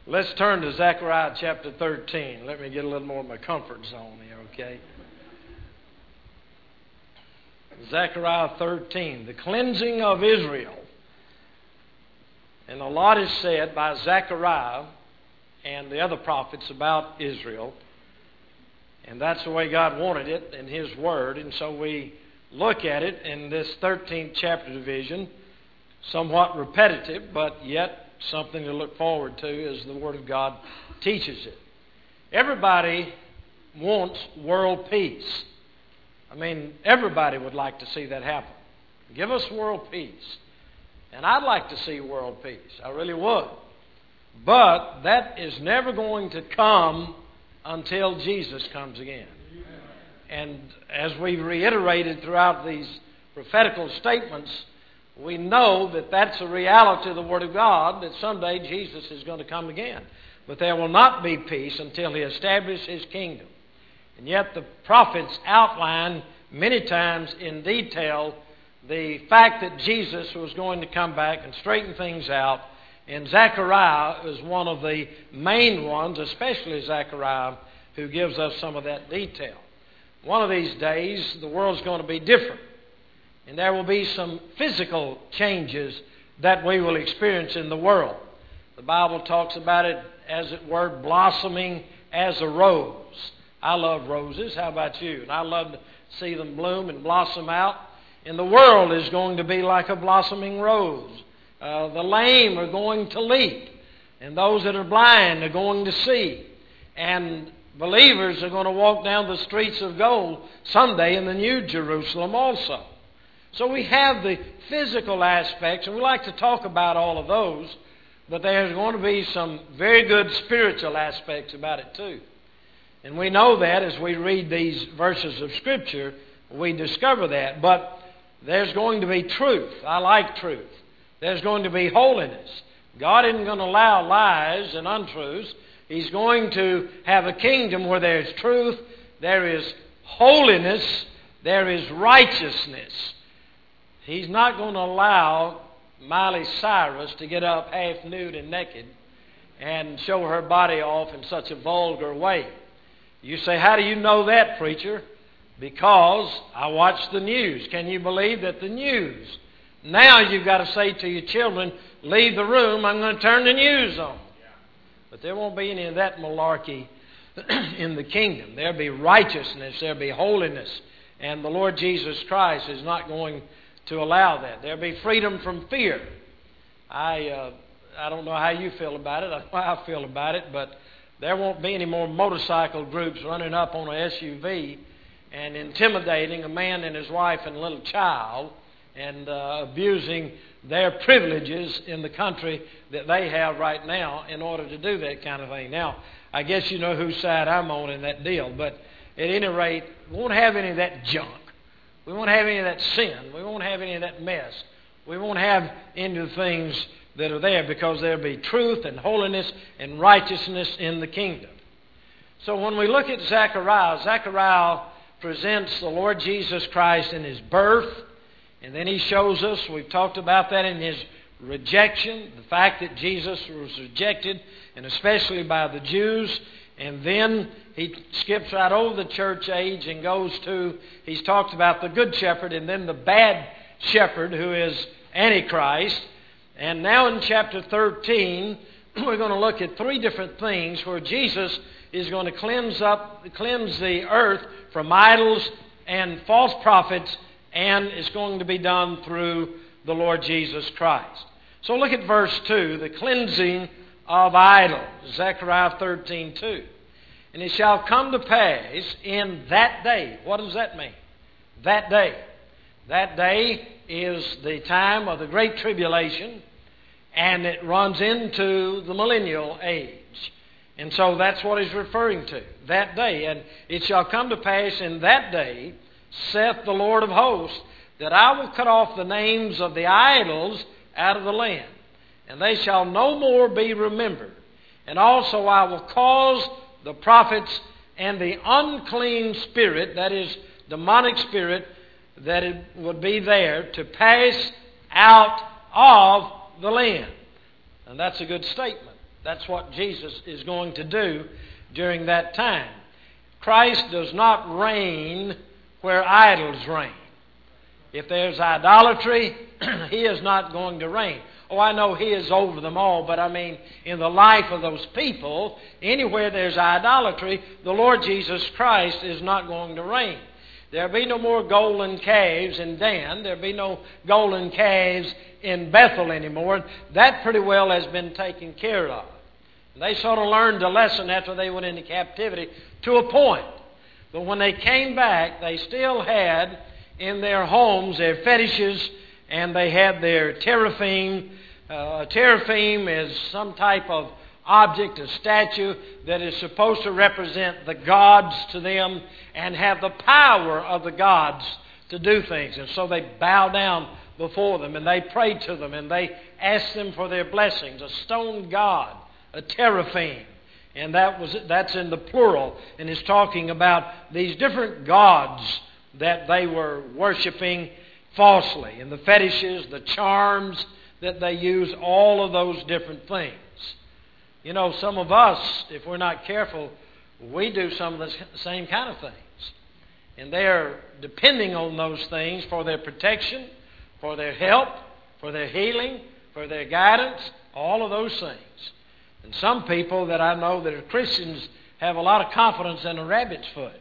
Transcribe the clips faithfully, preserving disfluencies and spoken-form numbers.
Let's turn to Zechariah chapter thirteen. Let me get a little more of my comfort zone here, okay? Zechariah thirteen, the cleansing of Israel. And a lot is said by Zechariah and the other prophets about Israel. And that's the way God wanted it in His Word. And so we look at it in this thirteenth chapter division, somewhat repetitive, but yet something to look forward to as the Word of God teaches it. Everybody wants world peace. I mean, everybody would like to see that happen. Give us world peace. And I'd like to see world peace. I really would. But that is never going to come until Jesus comes again. And as we've reiterated throughout these prophetical statements, we know that that's a reality of the Word of God, that someday Jesus is going to come again. But there will not be peace until He establishes His kingdom. And yet the prophets outline many times in detail the fact that Jesus was going to come back and straighten things out. And Zechariah is one of the main ones, especially Zechariah, who gives us some of that detail. One of these days, the world's going to be different. And there will be some physical changes that we will experience in the world. The Bible talks about it, as it were, blossoming as a rose. I love roses. How about you? And I love to see them bloom and blossom out. And the world is going to be like a blossoming rose. Uh, the lame are going to leap. And those that are blind are going to see. And believers are going to walk down the streets of gold someday in the New Jerusalem also. So we have the physical aspects, and we like to talk about all of those, but there's going to be some very good spiritual aspects about it too. And we know that as we read these verses of Scripture, we discover that. But there's going to be truth. I like truth. There's going to be holiness. God isn't going to allow lies and untruths. He's going to have a kingdom where there's truth, there is holiness, there is righteousness. He's not going to allow Miley Cyrus to get up half nude and naked and show her body off in such a vulgar way. You say, how do you know that, preacher? Because I watch the news. Can you believe that the news? Now you've got to say to your children, leave the room, I'm going to turn the news on. But there won't be any of that malarkey in the kingdom. There'll be righteousness, there'll be holiness. And the Lord Jesus Christ is not going to allow that. There'll be freedom from fear. I uh, I don't know how you feel about it. I know how I feel about it, but there won't be any more motorcycle groups running up on an S U V and intimidating a man and his wife and a little child and uh, abusing their privileges in the country that they have right now in order to do that kind of thing. Now, I guess you know whose side I'm on in that deal, but at any rate, we won't have any of that junk. We won't have any of that sin. We won't have any of that mess. We won't have any of the things that are there because there'll be truth and holiness and righteousness in the kingdom. So when we look at Zechariah, Zechariah presents the Lord Jesus Christ in His birth, and then he shows us, we've talked about that in His rejection, the fact that Jesus was rejected, and especially by the Jews. And then he skips right over the church age and goes to, he's talked about the good shepherd and then the bad shepherd who is Antichrist. And now in chapter thirteen, we're going to look at three different things where Jesus is going to cleanse up, cleanse the earth from idols and false prophets, and it's going to be done through the Lord Jesus Christ. So look at verse two, the cleansing of idols, Zechariah thirteen two. And it shall come to pass in that day. What does that mean? That day. That day is the time of the Great Tribulation, and it runs into the millennial age. And so that's what he's referring to, that day. And it shall come to pass in that day, saith the Lord of hosts, that I will cut off the names of the idols out of the land, and they shall no more be remembered. And also I will cause the prophets and the unclean spirit, that is, demonic spirit, that it would be there to pass out of the land. And that's a good statement. That's what Jesus is going to do during that time. Christ does not reign where idols reign. If there's idolatry, He is not going to reign. Oh, I know He is over them all, but I mean, in the life of those people, anywhere there's idolatry, the Lord Jesus Christ is not going to reign. There'll be no more golden calves in Dan. There'll be no golden calves in Bethel anymore. That pretty well has been taken care of. They sort of learned a lesson after they went into captivity to a point. But when they came back, they still had in their homes their fetishes, and they had their teraphim. Uh, a teraphim is some type of object, a statue that is supposed to represent the gods to them and have the power of the gods to do things. And so they bow down before them and they pray to them and they ask them for their blessings. A stone god, a teraphim. And that was that's in the plural, and is talking about these different gods that they were worshiping falsely, and the fetishes, the charms that they use, all of those different things. You know, some of us, if we're not careful, we do some of the same kind of things. And they're depending on those things for their protection, for their help, for their healing, for their guidance, all of those things. And some people that I know that are Christians have a lot of confidence in a rabbit's foot.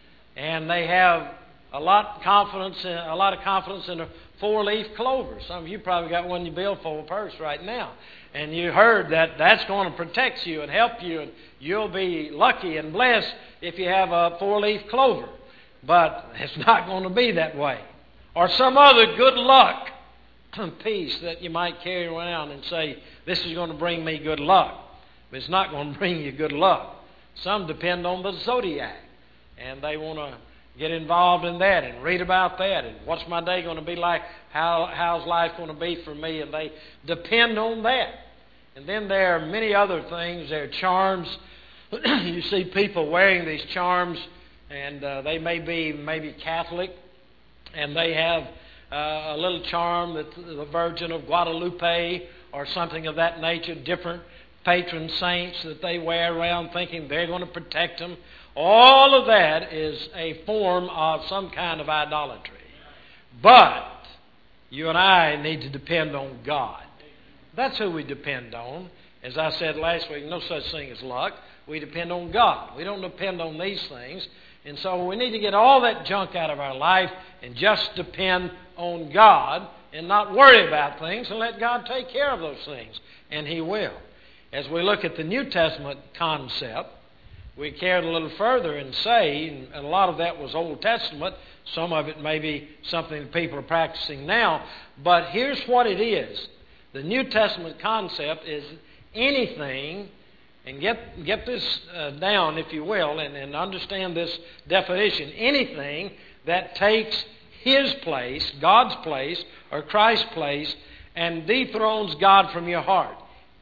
And they have a lot of confidence in, a lot of confidence in a four-leaf clover. Some of you probably got one in your billfold purse right now. And you heard that that's going to protect you and help you, and you'll be lucky and blessed if you have a four-leaf clover. But it's not going to be that way. Or some other good luck piece that you might carry around and say, this is going to bring me good luck. But it's not going to bring you good luck. Some depend on the zodiac, and they want to get involved in that and read about that and what's my day going to be like, how how's life going to be for me, and they depend on that. And then there are many other things. There are charms. You see people wearing these charms, and uh, they may be maybe Catholic, and they have uh, a little charm that the Virgin of Guadalupe or something of that nature, different patron saints that they wear around thinking they're going to protect them. All of that is a form of some kind of idolatry. But you and I need to depend on God. That's who we depend on. As I said last week, no such thing as luck. We depend on God. We don't depend on these things. And so we need to get all that junk out of our life and just depend on God and not worry about things and let God take care of those things. And He will. As we look at the New Testament concept, we carried a little further and say, and a lot of that was Old Testament, some of it may be something that people are practicing now, but here's what it is. The New Testament concept is anything, and get get this uh, down if you will, and, and understand this definition, anything that takes His place, God's place, or Christ's place, and dethrones God from your heart.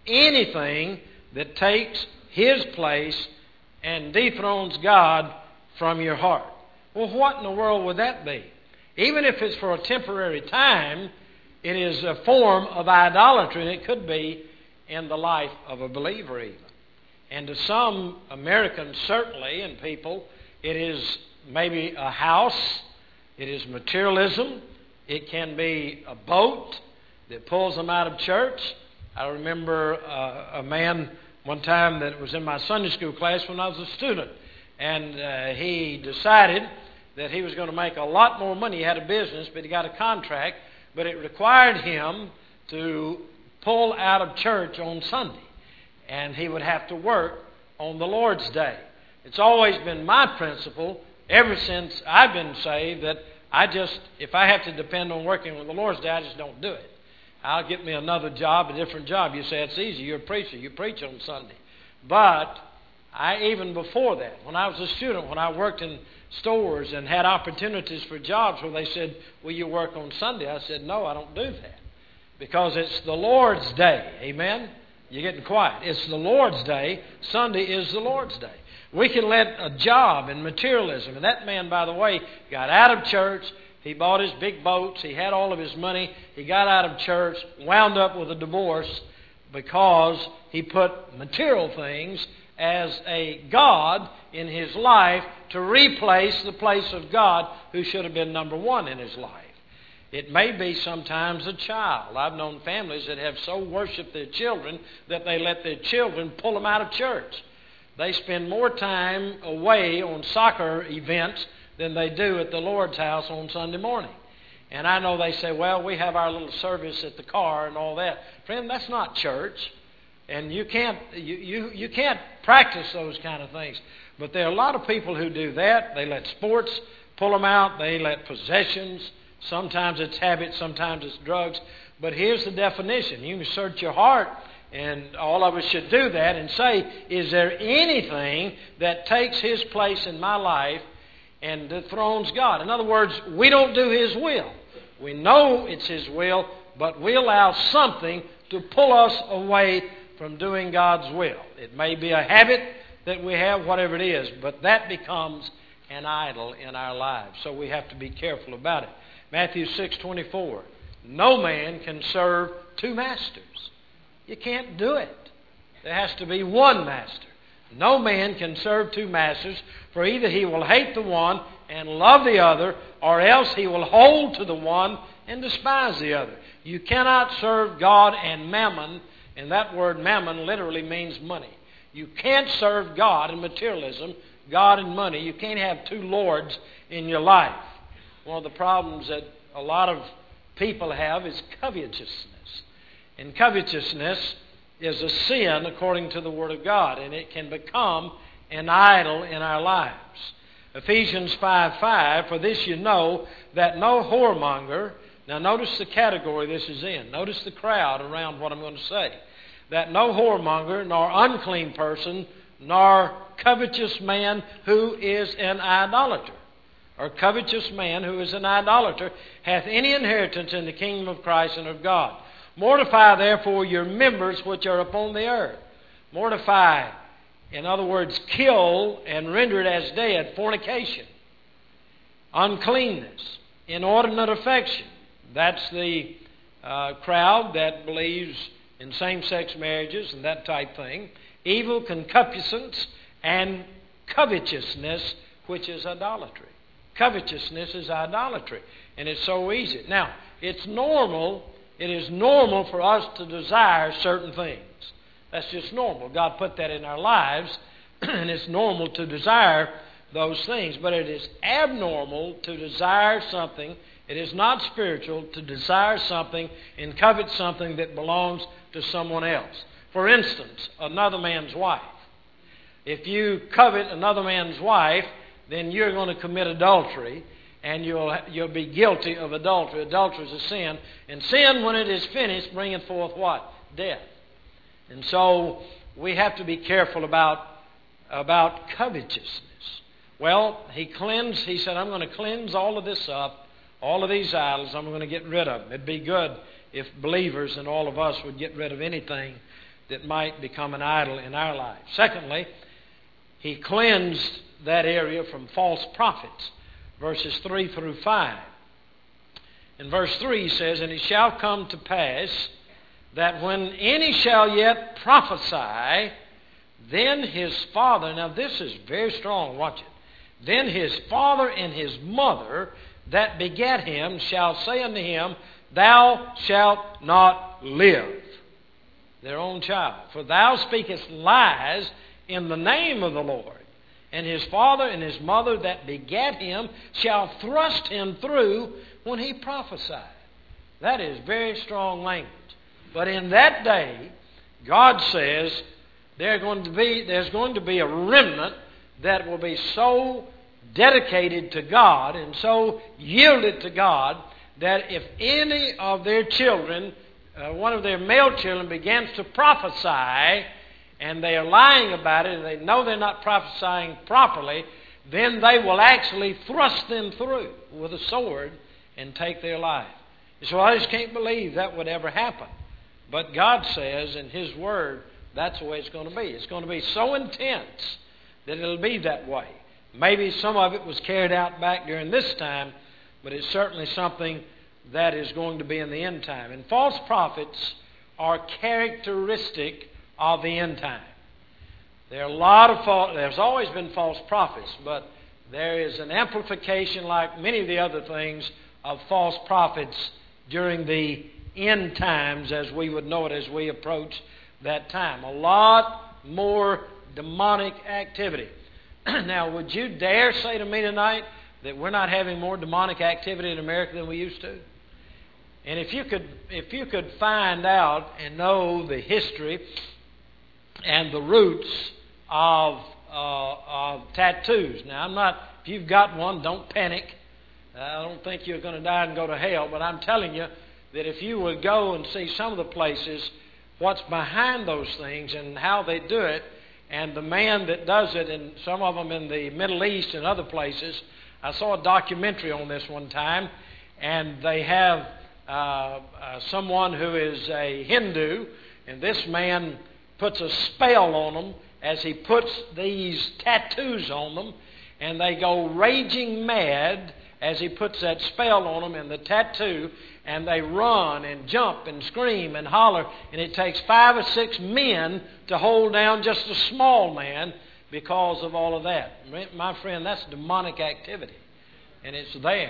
Anything that takes His place and dethrones God from your heart. Well, what in the world would that be? Even if it's for a temporary time, it is a form of idolatry, and it could be in the life of a believer even. And to some Americans, certainly, and people, it is maybe a house, it is materialism, it can be a boat that pulls them out of church. I remember uh, a man one time that was in my Sunday school class when I was a student, and uh, he decided that he was going to make a lot more money. He had a business, but he got a contract, but it required him to pull out of church on Sunday, and he would have to work on the Lord's Day. It's always been my principle ever since I've been saved that I just, if I have to depend on working on the Lord's Day, I just don't do it. I'll get me another job, a different job. You say, it's easy. You're a preacher. You preach on Sunday. But I, even before that, when I was a student, when I worked in stores and had opportunities for jobs where they said, will you work on Sunday? I said, no, I don't do that. Because it's the Lord's Day. Amen? You're getting quiet. It's the Lord's Day. Sunday is the Lord's Day. We can let a job and materialism. And that man, by the way, got out of church. He bought his big boats. He had all of his money. He got out of church, wound up with a divorce because he he put material things as a God in his life to replace the place of God who should have been number one in his life. It may be sometimes a child. I've known families that have so worshiped their children that they let their children pull them out of church. They spend more time away on soccer events than they do at the Lord's house on Sunday morning. And I know they say, well, we have our little service at the car and all that. Friend, that's not church. And you can't you, you, you can't practice those kind of things. But there are a lot of people who do that. They let sports pull them out. They let possessions. Sometimes it's habits, sometimes it's drugs. But here's the definition. You can search your heart, and all of us should do that, and say, is there anything that takes his place in my life and dethrones God? In other words, we don't do his will. We know it's his will, but we allow something to pull us away from doing God's will. It may be a habit that we have, whatever it is, but that becomes an idol in our lives. So we have to be careful about it. Matthew six twenty-four, no man can serve two masters. You can't do it. There has to be one master. No man can serve two masters, for either he will hate the one and love the other, or else he will hold to the one and despise the other. You cannot serve God and mammon, and that word mammon literally means money. You can't serve God and materialism, God and money. You can't have two lords in your life. One of the problems that a lot of people have is covetousness. And covetousness is a sin according to the Word of God, and it can become an idol in our lives. Ephesians five five, for this you know, that no whoremonger, now notice the category this is in, notice the crowd around what I'm going to say, that no whoremonger, nor unclean person, nor covetous man who is an idolater, or covetous man who is an idolater, hath any inheritance in the kingdom of Christ and of God. Mortify therefore your members which are upon the earth. Mortify, in other words, kill and render it as dead, fornication, uncleanness, inordinate affection. That's the uh, crowd that believes in same-sex marriages and that type thing. Evil, concupiscence, and covetousness, which is idolatry. Covetousness is idolatry, and it's so easy. Now, it's normal, it is normal for us to desire certain things. That's just normal. God put that in our lives, and it's normal to desire those things. But it is abnormal to desire something. It is not spiritual to desire something and covet something that belongs to someone else. For instance, another man's wife. If you covet another man's wife, then you're going to commit adultery, and you'll you'll be guilty of adultery. Adultery is a sin, and sin, when it is finished, bringeth forth what? Death. And so we have to be careful about about covetousness. Well, he cleansed. He said, "I'm going to cleanse all of this up, all of these idols. I'm going to get rid of them." It'd be good if believers and all of us would get rid of anything that might become an idol in our life. Secondly, he cleansed that area from false prophets, verses three through five. In verse three he says, and it shall come to pass that when any shall yet prophesy, then his father, now this is very strong, watch it, then his father and his mother that begat him shall say unto him, thou shalt not live. Their own child. For thou speakest lies in the name of the Lord. And his father and his mother that begat him shall thrust him through when he prophesied. That is very strong language. But in that day, God says there going to be, there's going to be a remnant that will be so dedicated to God and so yielded to God that if any of their children, uh, one of their male children, begins to prophesy, and they are lying about it, and they know they're not prophesying properly, then they will actually thrust them through with a sword and take their life. So I just can't believe that would ever happen. But God says in His Word, that's the way it's going to be. It's going to be so intense that it'll be that way. Maybe some of it was carried out back during this time, but it's certainly something that is going to be in the end time. And false prophets are characteristic of the end time. There are a lot of false, there's always been false prophets, but there is an amplification, like many of the other things, of false prophets during the end times, as we would know it as we approach that time. A lot more demonic activity. Now, would you dare say to me tonight that we're not having more demonic activity in America than we used to? And if you could, if you could find out and know the history and the roots of, uh, of tattoos. Now, I'm not. If you've got one, don't panic. I don't think you're going to die and go to hell. But I'm telling you that if you would go and see some of the places, what's behind those things and how they do it, and the man that does it, and some of them in the Middle East and other places. I saw a documentary on this one time, and they have uh, uh, someone who is a Hindu, and this man puts a spell on them as he puts these tattoos on them, and they go raging mad as he puts that spell on them and the tattoo, and they run and jump and scream and holler, and it takes five or six men to hold down just a small man because of all of that. My friend, that's demonic activity, and it's there.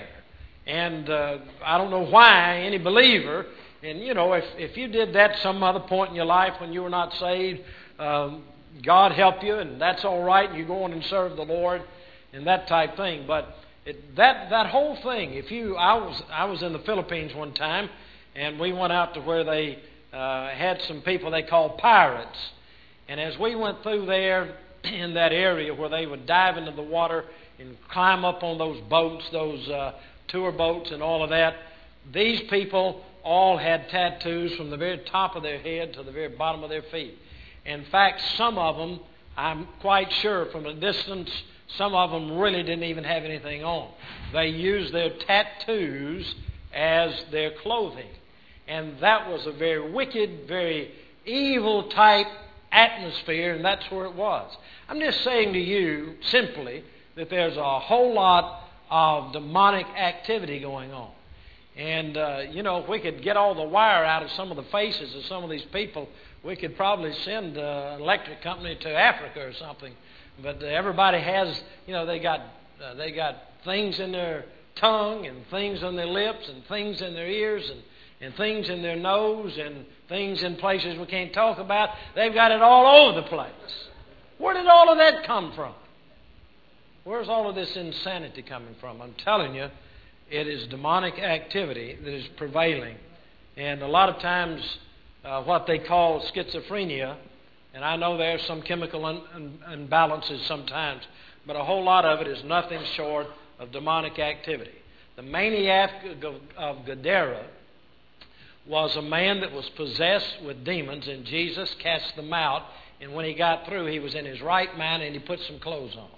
And uh, I don't know why any believer, and you know, if, if you did that some other point in your life when you were not saved, um, God help you, and that's all right, and you go on and serve the Lord and that type thing. But It, that that whole thing, if you, I was I was in the Philippines one time, and we went out to where they uh, had some people they called pirates, and as we went through there in that area where they would dive into the water and climb up on those boats, those uh, tour boats and all of that, these people all had tattoos from the very top of their head to the very bottom of their feet. In fact, some of them, I'm quite sure from a distance, some of them really didn't even have anything on. They used their tattoos as their clothing. And that was a very wicked, very evil type atmosphere, and that's where it was. I'm just saying to you simply that there's a whole lot of demonic activity going on. And, uh, you know, if we could get all the wire out of some of the faces of some of these people, we could probably send an electric company to Africa or something. But everybody has, you know, they got uh, they got things in their tongue and things on their lips and things in their ears and, and things in their nose and things in places we can't talk about. They've got it all over the place. Where did all of that come from? Where's all of this insanity coming from? I'm telling you, it is demonic activity that is prevailing. And a lot of times uh, what they call schizophrenia, and I know there's some chemical un- un- imbalances sometimes, but a whole lot of it is nothing short of demonic activity. The maniac of Gadara was a man that was possessed with demons, and Jesus cast them out. And when he got through, he was in his right mind, and he put some clothes on.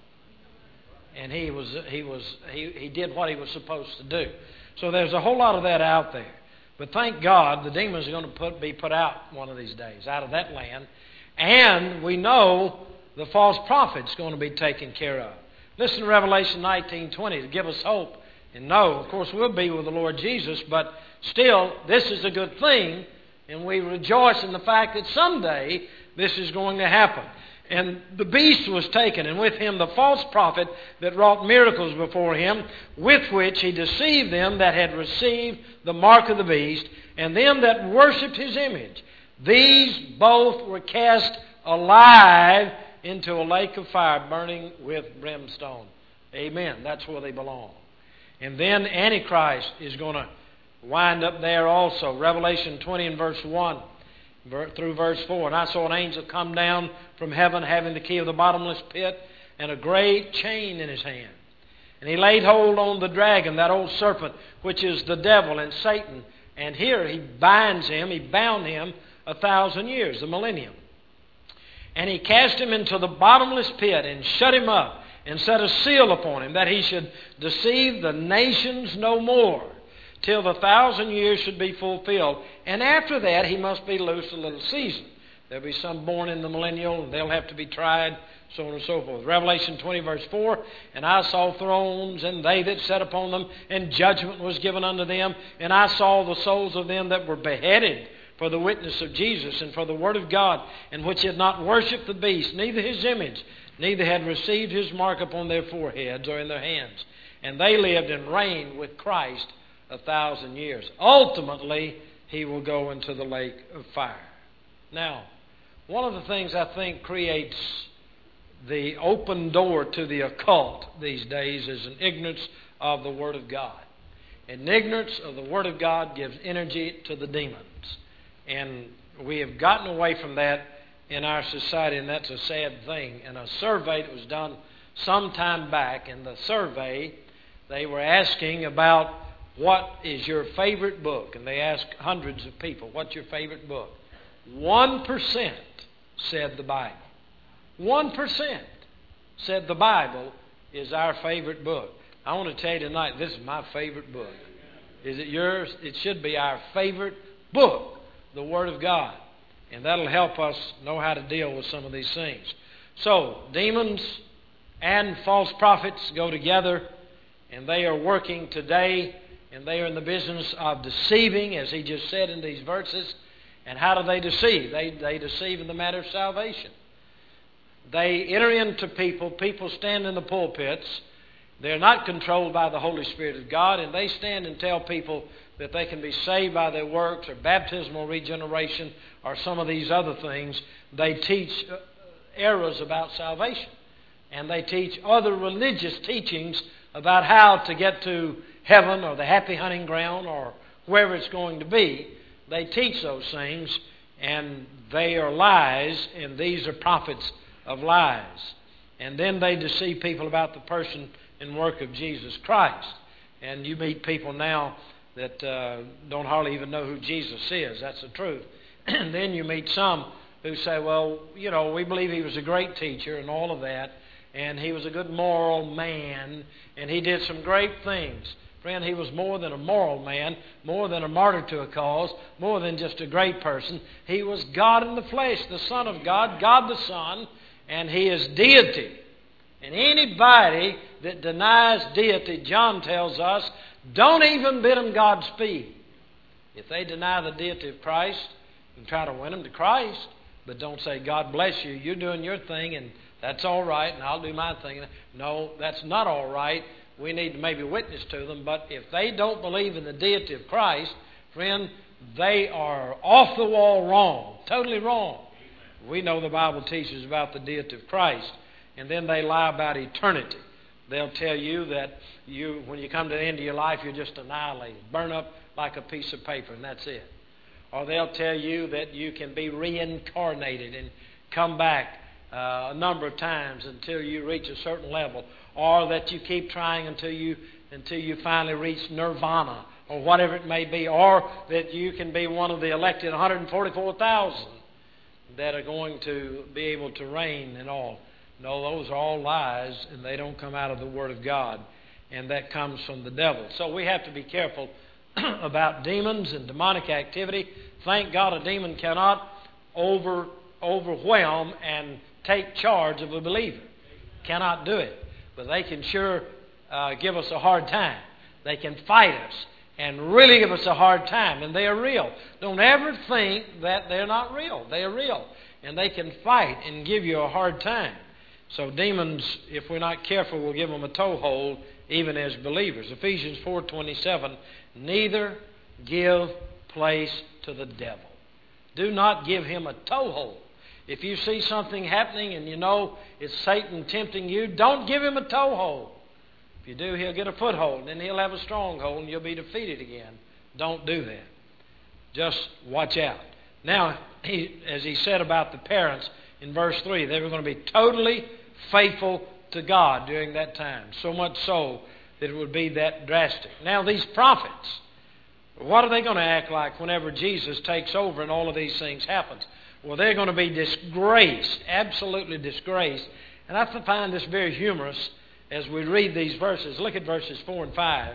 And he was he was he, he did what he was supposed to do. So there's a whole lot of that out there. But thank God, the demons are going to put, be put out one of these days, out of that land. And we know the false prophet's going to be taken care of. Listen to Revelation nineteen twenty to give us hope. And no, of course, we'll be with the Lord Jesus, but still, this is a good thing, and we rejoice in the fact that someday this is going to happen. And the beast was taken, and with him the false prophet that wrought miracles before him, with which he deceived them that had received the mark of the beast, and them that worshipped his image. These both were cast alive into a lake of fire burning with brimstone. Amen. That's where they belong. And then Antichrist is going to wind up there also. Revelation twenty and verse one through verse four. And I saw an angel come down from heaven having the key of the bottomless pit and a great chain in his hand. And he laid hold on the dragon, that old serpent, which is the devil and Satan. And here he binds him, he bound him a thousand years, the millennium. And he cast him into the bottomless pit and shut him up and set a seal upon him, that he should deceive the nations no more, till the thousand years should be fulfilled. And after that he must be loosed a little season. There'll be some born in the millennial, and they'll have to be tried, so on and so forth. Revelation twenty verse four, and I saw thrones, and they that sat upon them, and judgment was given unto them. And I saw the souls of them that were beheaded for the witness of Jesus and for the word of God, and which had not worshipped the beast, neither his image, neither had received his mark upon their foreheads or in their hands. And they lived and reigned with Christ a thousand years. Ultimately, he will go into the lake of fire. Now, one of the things I think creates the open door to the occult these days is an ignorance of the Word of God. And ignorance of the Word of God gives energy to the demons. And we have gotten away from that in our society, and that's a sad thing. And a survey that was done some time back, in the survey, they were asking about what is your favorite book. And they asked hundreds of people, what's your favorite book? One percent said the Bible. One percent said the Bible is our favorite book. I want to tell you tonight, this is my favorite book. Is it yours? It should be our favorite book, the Word of God. And that'll help us know how to deal with some of these things. So, demons and false prophets go together, and they are working today, and they are in the business of deceiving, as he just said in these verses. And how do they deceive? They, they deceive in the matter of salvation. They enter into people. People stand in the pulpits. They're not controlled by the Holy Spirit of God, and they stand and tell people that they can be saved by their works or baptismal regeneration or some of these other things. They teach errors about salvation. And they teach other religious teachings about how to get to heaven or the happy hunting ground or wherever it's going to be. They teach those things, and they are lies, and these are prophets of lies. And then they deceive people about the person and work of Jesus Christ. And you meet people now that uh, don't hardly even know who Jesus is. That's the truth. And then you meet some who say, well, you know, we believe he was a great teacher and all of that, and he was a good moral man, and he did some great things. Friend, he was more than a moral man, more than a martyr to a cause, more than just a great person. He was God in the flesh, the Son of God, God the Son, and he is deity. And anybody that denies deity, John tells us, don't even bid them Godspeed. If they deny the deity of Christ, you can try to win them to Christ, but don't say, God bless you, you're doing your thing, and that's all right, and I'll do my thing. No, that's not all right. We need to maybe witness to them, but if they don't believe in the deity of Christ, friend, they are off the wall wrong, totally wrong. We know the Bible teaches about the deity of Christ, and then they lie about eternity. They'll tell you that you, when you come to the end of your life, you're just annihilated, burn up like a piece of paper, and that's it. Or they'll tell you that you can be reincarnated and come back uh, a number of times until you reach a certain level, or that you keep trying until you until you finally reach nirvana, or whatever it may be, or that you can be one of the elected one hundred forty-four thousand that are going to be able to reign and all. No, those are all lies, and they don't come out of the Word of God, and that comes from the devil. So we have to be careful about demons and demonic activity. Thank God a demon cannot over overwhelm and take charge of a believer. Cannot do it. But they can sure uh, give us a hard time. They can fight us and really give us a hard time. And they are real. Don't ever think that they're not real. They are real. And they can fight and give you a hard time. So demons, if we're not careful, will give them a toehold even as believers. Ephesians four twenty-seven, neither give place to the devil. Do not give him a toehold. If you see something happening and you know it's Satan tempting you, don't give him a toehold. If you do, he'll get a foothold, and then he'll have a stronghold, and you'll be defeated again. Don't do that. Just watch out. Now, he, as he said about the parents in verse three, they were going to be totally faithful to God during that time. So much so that it would be that drastic. Now, these prophets, what are they going to act like whenever Jesus takes over and all of these things happen? Well, they're going to be disgraced, absolutely disgraced. And I find this very humorous as we read these verses. Look at verses four and five.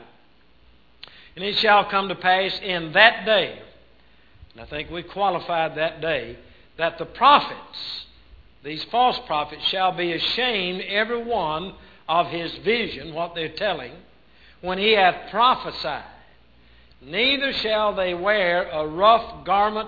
And it shall come to pass in that day, and I think we qualified that day, that the prophets, these false prophets, shall be ashamed every one of his vision, what they're telling, when he hath prophesied. Neither shall they wear a rough garment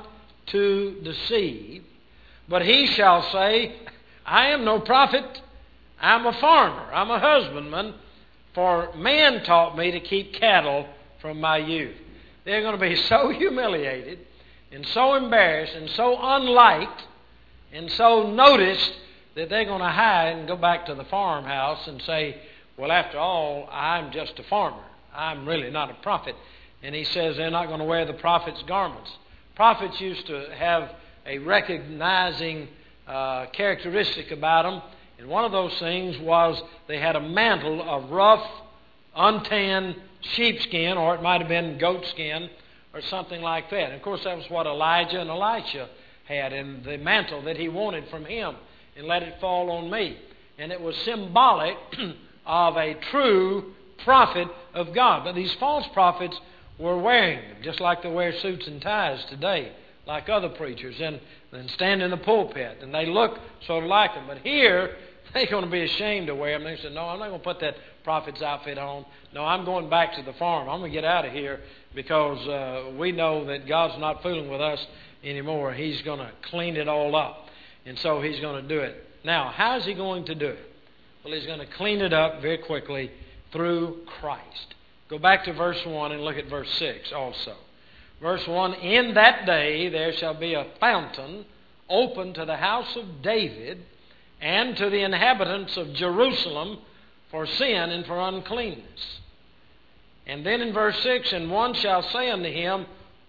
to deceive. But he shall say, I am no prophet. I'm a farmer. I'm a husbandman. For man taught me to keep cattle from my youth. They're going to be so humiliated and so embarrassed and so unliked and so noticed that they're going to hide and go back to the farmhouse and say, well, after all, I'm just a farmer. I'm really not a prophet. And he says they're not going to wear the prophet's garments. Prophets used to have a recognizing uh, characteristic about them. And one of those things was they had a mantle of rough, untanned sheepskin, or it might have been goatskin, or something like that. And of course, that was what Elijah and Elisha had, and the mantle that he wanted from him, and let it fall on me. And it was symbolic of a true prophet of God. But these false prophets were wearing them, just like they wear suits and ties today, like other preachers, and, and stand in the pulpit, and they look sort of like them. But here, they're going to be ashamed to wear them. They said, no, I'm not going to put that prophet's outfit on. No, I'm going back to the farm. I'm going to get out of here because uh, we know that God's not fooling with us anymore. He's going to clean it all up. And so he's going to do it. Now, how is he going to do it? Well, he's going to clean it up very quickly through Christ. Go back to verse one and look at verse six also. Verse one, in that day there shall be a fountain open to the house of David and to the inhabitants of Jerusalem for sin and for uncleanness. And then in verse six, and one shall say unto him,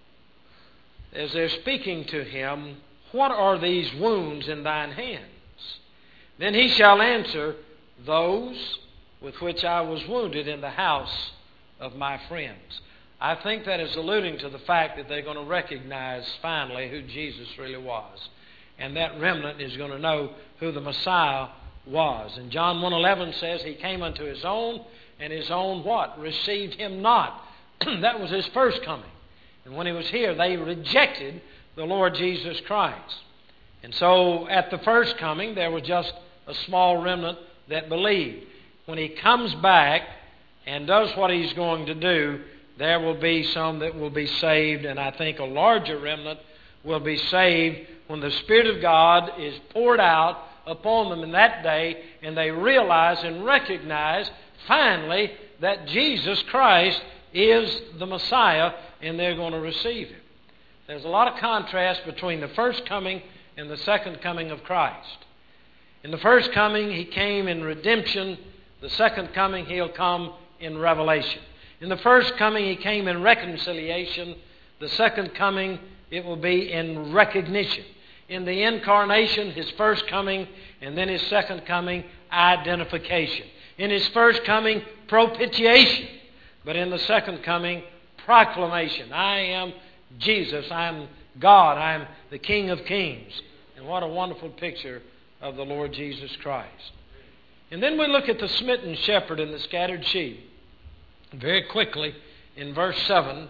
as they're speaking to him, what are these wounds in thine hands? Then he shall answer, those with which I was wounded in the house of my friends. I think that is alluding to the fact that they're going to recognize finally who Jesus really was. And that remnant is going to know who the Messiah was. And John one eleven says he came unto his own, and his own what? Received him not. That was his first coming. And when he was here, they rejected the Lord Jesus Christ. And so at the first coming, there was just a small remnant that believed. When he comes back and does what he's going to do, there will be some that will be saved, and I think a larger remnant will be saved when the Spirit of God is poured out upon them in that day, and they realize and recognize finally that Jesus Christ is the Messiah, and they're going to receive Him. There's a lot of contrast between the first coming and the second coming of Christ. In the first coming, He came in redemption. The second coming, He'll come in revelation. In the first coming, He came in reconciliation. The second coming, it will be in recognition. In the incarnation, His first coming, and then His second coming, identification. In His first coming, propitiation. But in the second coming, proclamation. I am Jesus. I am God. I am the King of Kings. And what a wonderful picture of the Lord Jesus Christ. And then we look at the smitten shepherd and the scattered sheep. Very quickly, in verse seven,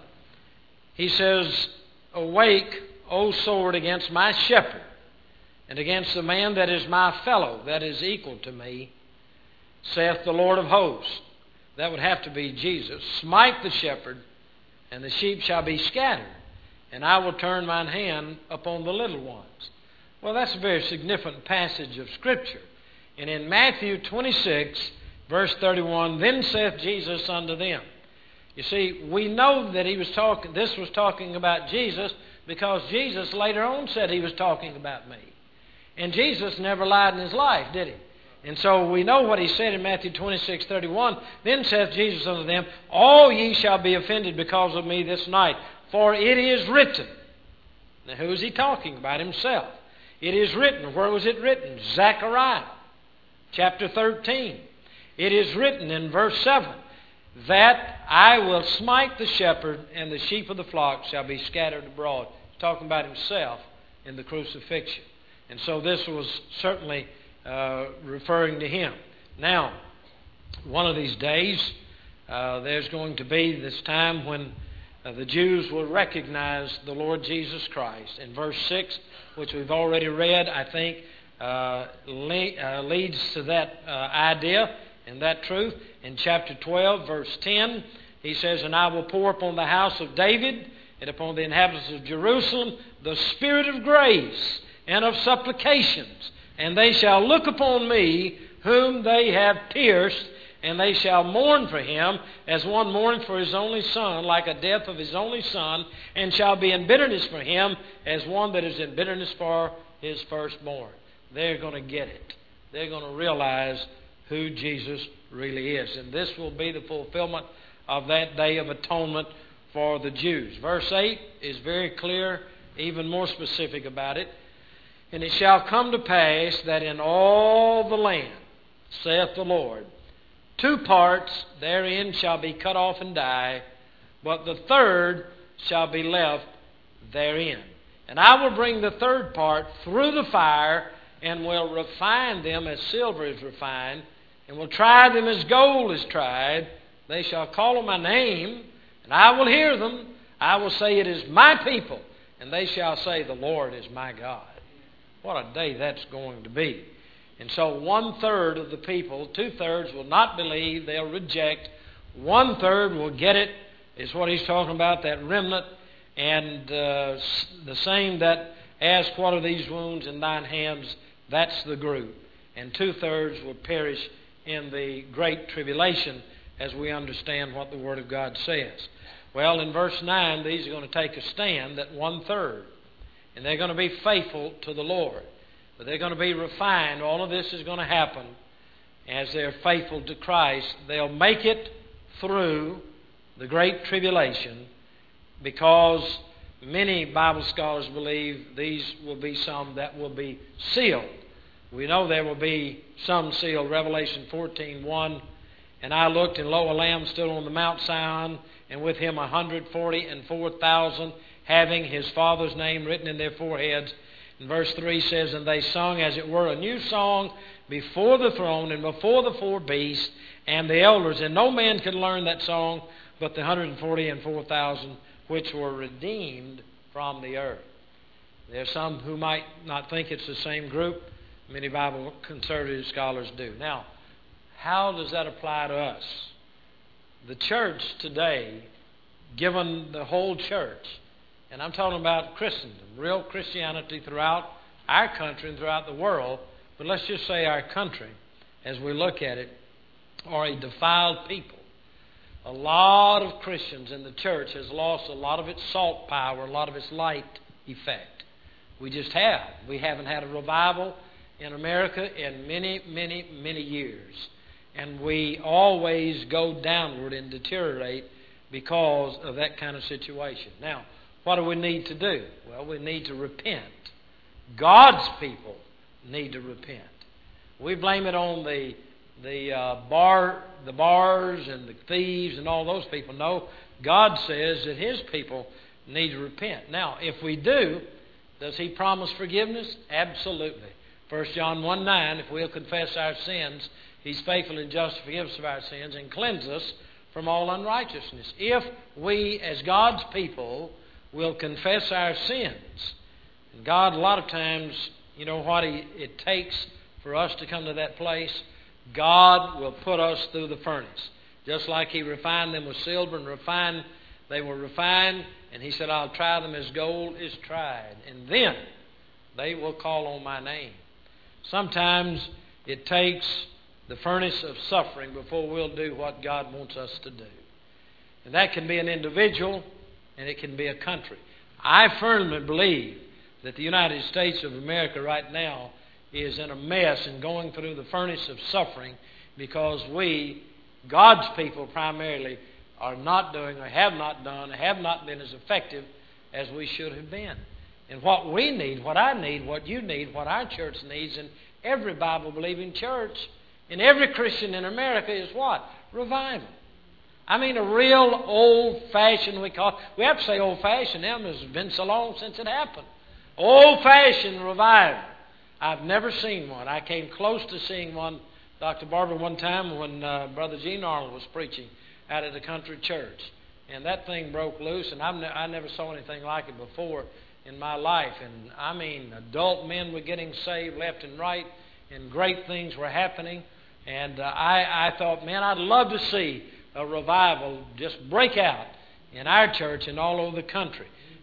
he says, awake, O sword, against my shepherd, and against the man that is my fellow, that is equal to me, saith the Lord of hosts. That would have to be Jesus. Smite the shepherd, and the sheep shall be scattered, and I will turn mine hand upon the little ones. Well, that's a very significant passage of Scripture. And in Matthew twenty-six, verse thirty-one, then saith Jesus unto them. You see, we know that he was talking. This was talking about Jesus because Jesus later on said he was talking about me. And Jesus never lied in his life, did he? And so we know what he said in Matthew twenty-six, thirty-one. Then saith Jesus unto them, all ye shall be offended because of me this night, for it is written. Now who is he talking about? Himself. It is written. Where was it written? Zechariah, chapter thirteen. It is written in verse seven, that I will smite the shepherd, and the sheep of the flock shall be scattered abroad. He's talking about himself in the crucifixion. And so this was certainly uh, referring to him. Now, one of these days, uh, there's going to be this time when uh, the Jews will recognize the Lord Jesus Christ. In verse six, which we've already read, I think, uh, le- uh, leads to that uh, idea and that truth. In chapter twelve, verse ten, he says, and I will pour upon the house of David and upon the inhabitants of Jerusalem the spirit of grace and of supplications, and they shall look upon me whom they have pierced, and they shall mourn for him as one mourns for his only son, like a death of his only son, and shall be in bitterness for him as one that is in bitterness for his firstborn. They're going to get it. They're going to realize who Jesus really is. And this will be the fulfillment of that day of atonement for the Jews. Verse eight is very clear, even more specific about it. And it shall come to pass that in all the land, saith the Lord, two parts therein shall be cut off and die, but the third shall be left therein. And I will bring the third part through the fire, and will refine them as silver is refined, and will try them as gold is tried. They shall call on my name, and I will hear them. I will say, it is my people, and they shall say, the Lord is my God. What a day that's going to be. And so one-third of the people, two-thirds will not believe, they'll reject. One-third will get it, is what he's talking about, that remnant. And uh, the same that ask, what are these wounds in thine hands? That's the group. And two-thirds will perish in the great tribulation, as we understand what the Word of God says. Well, in verse nine, these are going to take a stand, that one-third. And they're going to be faithful to the Lord. But they're going to be refined. All of this is going to happen as they're faithful to Christ. They'll make it through the great tribulation, because many Bible scholars believe these will be some that will be sealed. We know there will be some sealed. Revelation fourteen one. And I looked, and lo, a lamb stood on the Mount Sion, and with him a hundred forty and four thousand, having his Father's name written in their foreheads. And verse three says, and they sung as it were a new song before the throne and before the four beasts and the elders. And no man could learn that song but the hundred forty and four thousand which were redeemed from the earth. There are some who might not think it's the same group. Many Bible conservative scholars do. Now, how does that apply to us? The church today, given the whole church, and I'm talking about Christendom, real Christianity throughout our country and throughout the world, but let's just say our country, as we look at it, are a defiled people. A lot of Christians in the church has lost a lot of its salt power, a lot of its light effect. We just have. We haven't had a revival in America in many, many, many years. And we always go downward and deteriorate because of that kind of situation. Now, what do we need to do? Well, we need to repent. God's people need to repent. We blame it on the the uh, bar, the bars and the thieves and all those people. No, God says that His people need to repent. Now, if we do, does He promise forgiveness? Absolutely. First John one nine, if we'll confess our sins, He's faithful and just to forgive us of our sins and cleanse us from all unrighteousness. If we, as God's people, will confess our sins, and God, a lot of times, you know what he, it takes for us to come to that place? God will put us through the furnace. Just like He refined them with silver and refined, they were refined, and He said, I'll try them as gold is tried. And then they will call on my name. Sometimes it takes the furnace of suffering before we'll do what God wants us to do. And that can be an individual, and it can be a country. I firmly believe that the United States of America right now is in a mess and going through the furnace of suffering because we, God's people primarily, are not doing or have not done, have not been as effective as we should have been. And what we need, what I need, what you need, what our church needs, and every Bible-believing church, and every Christian in America is what? Revival. I mean, a real old-fashioned, we call it, we have to say old-fashioned now, it's been so long since it happened. Old-fashioned revival. I've never seen one. I came close to seeing one, Doctor Barber, one time when uh, Brother Gene Arnold was preaching out at a country church. And that thing broke loose, and I've ne- I never saw anything like it before in my life. And I mean, adult men were getting saved left and right, and great things were happening. And uh, I, I thought, man, I'd love to see a revival just break out in our church and all over the country.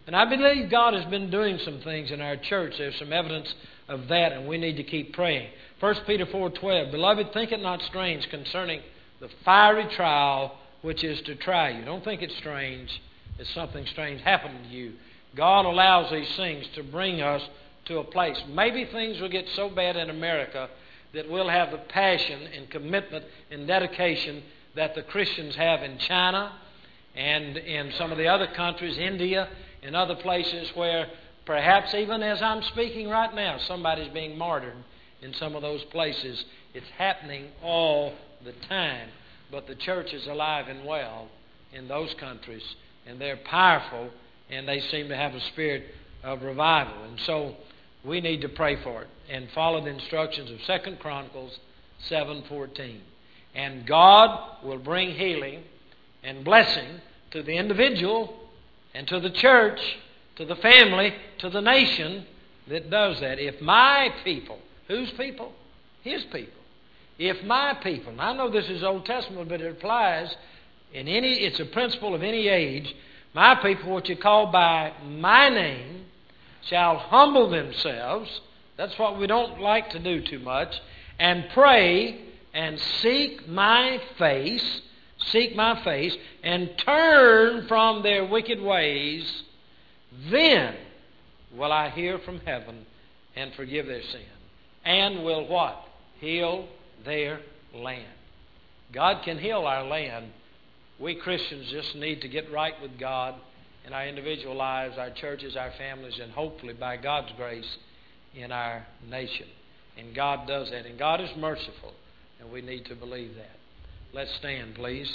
And I believe God has been doing some things in our church. There's some evidence of that, and we need to keep praying. First Peter four twelve, Beloved, think it not strange concerning the fiery trial which is to try you. Don't think it's strange. It's something strange happened to you. God allows these things to bring us to a place. Maybe things will get so bad in America that we'll have the passion and commitment and dedication that the Christians have in China and in some of the other countries, India and other places where perhaps even as I'm speaking right now, somebody's being martyred in some of those places. It's happening all the time. But the church is alive and well in those countries, and they're powerful, and they seem to have a spirit of revival. And so we need to pray for it and follow the instructions of Second Chronicles seven fourteen. And God will bring healing and blessing to the individual and to the church, to the family, to the nation that does that. If my people, whose people? His people. If my people, and I know this is Old Testament, but it applies in any, it's a principle of any age. My people, what you call by my name, shall humble themselves. That's what we don't like to do too much. And pray and seek my face, seek my face, and turn from their wicked ways. Then will I hear from heaven and forgive their sin. And will what? Heal their land. God can heal our land. We Christians just need to get right with God in our individual lives, our churches, our families, and hopefully by God's grace in our nation. And God does that. And God is merciful. And we need to believe that. Let's stand, please.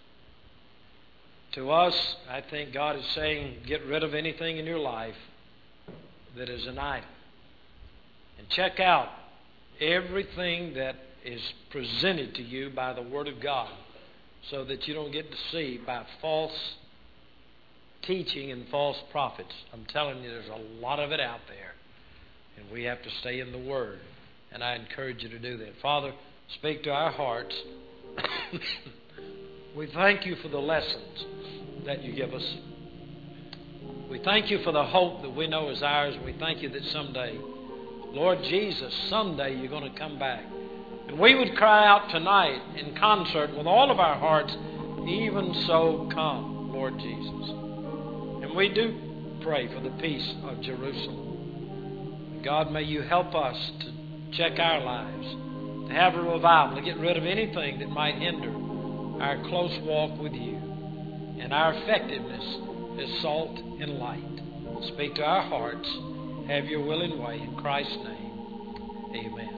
To us, I think God is saying, get rid of anything in your life that is an idol. And check out everything that is presented to you by the Word of God, so that you don't get deceived by false teaching and false prophets. I'm telling you, there's a lot of it out there, and we have to stay in the Word, and I encourage you to do that. Father, speak to our hearts. We thank you for the lessons that you give us. We thank you for the hope that we know is ours. We thank you that someday, Lord Jesus, someday you're going to come back. And we would cry out tonight in concert with all of our hearts, even so come, Lord Jesus. And we do pray for the peace of Jerusalem. God, may you help us to check our lives, to have a revival, to get rid of anything that might hinder our close walk with you and our effectiveness as salt and light. Speak to our hearts. Have your will and way. In Christ's name, amen.